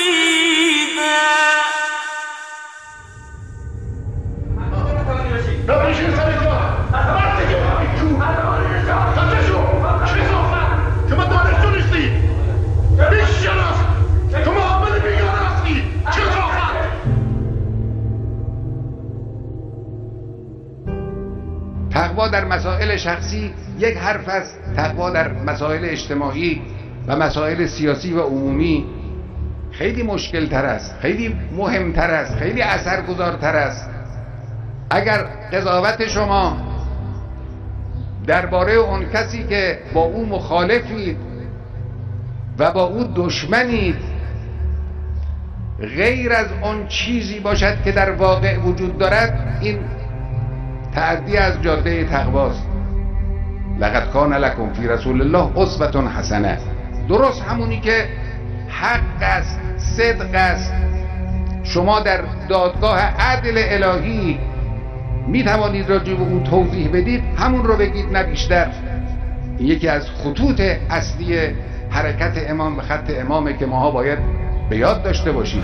تقوا در مسائل شخصی یک حرف است، تقوا در مسائل اجتماعی و مسائل سیاسی و عمومی خیلی مشکل تر است، خیلی مهمتر است، خیلی اثرگذارتر است. اگر قضاوت شما درباره اون کسی که با او مخالفید و با او دشمنید غیر از اون چیزی باشد که در واقع وجود دارد، این تعدی از جاده تقواست. لقد کان لکم فی رسول الله اسوة حسنه، درست همونی که حق است، صدق است. شما در دادگاه عدل الهی می توانید راجع به اون توضیح بدید، همون رو بگید نه بیشتر. یکی از خطوط اصلی حرکت امام و خط امامه که ماها باید به یاد داشته باشیم.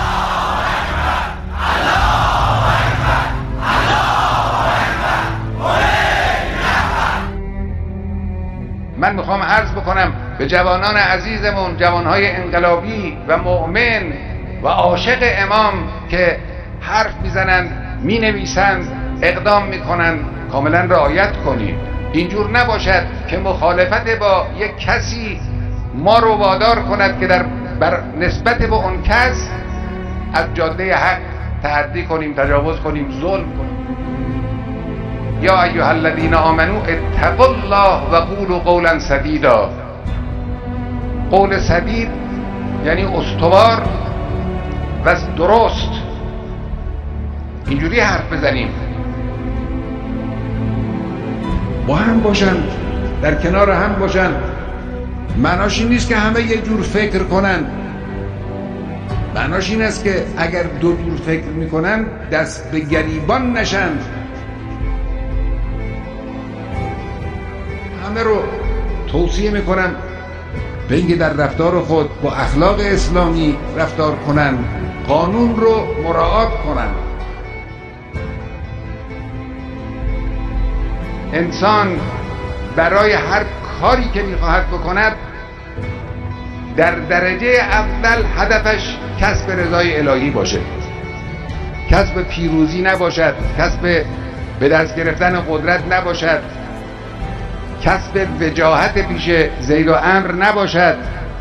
من میخوام عرض بکنم به جوانان عزیزمون، جوانهای انقلابی و مؤمن و عاشق امام که حرف میزنند، مینویسند، اقدام میکنند، کاملا رعایت کنید. اینجور نباشد که مخالفت با یک کسی ما رو وادار کند که بر نسبت به اون کس از جاده حق تعدی کنیم، تجاوز کنیم، ظلم کنیم. یا ایها الذین آمنوا اتقوا الله و قولوا قولا سدیدا. قول سدید یعنی استوار و درست. اینجوری حرف بزنیم، با هم باشن، در کنار هم باشن. معناش این نیست که همه یه جور فکر کنن، معناش این است که اگر دو جور فکر میکنن دست به گریبان نشن. همه رو توصیه میکنم به اینکه در رفتار خود با اخلاق اسلامی رفتار کنن، قانون رو مراعات کنن. انسان برای هر کاری که میخواهد بکند در درجه اول هدفش کسب رضای الهی باشه، کسب پیروزی نباشد، کسب به دست گرفتن قدرت نباشد، کسب وجاهت پیش زید و امر نباشد.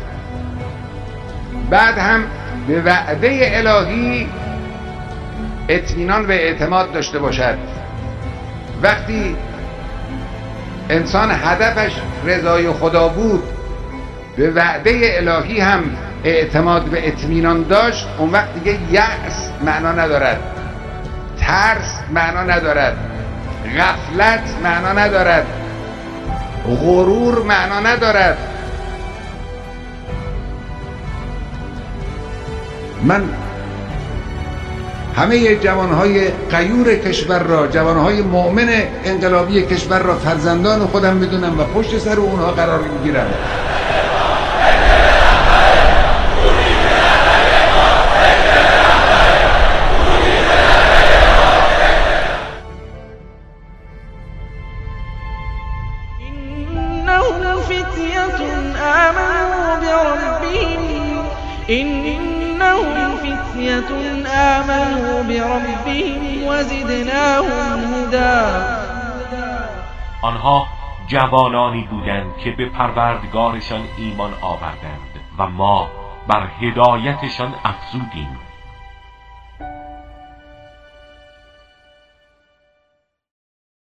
بعد هم به وعده الهی اطمینان و اعتماد داشته باشد. وقتی انسان هدفش رضای خدا بود، به وعده الهی هم اعتماد و اطمینان داشت، اون وقت دیگه یأس معنا ندارد، ترس معنا ندارد، غفلت معنا ندارد، غرور معنا ندارد. من همه جوانهای غیور کشور را، جوانهای مؤمن انقلابی کشور را فرزندان خودم میدونم و پشت سر اونها قرار میگیرم. إنهم فتية آمنوا بربهم وزدناهم هدى. آنها جوانانی بودند که به پروردگارشان ایمان آوردند و ما بر هدایتشان افزودیم.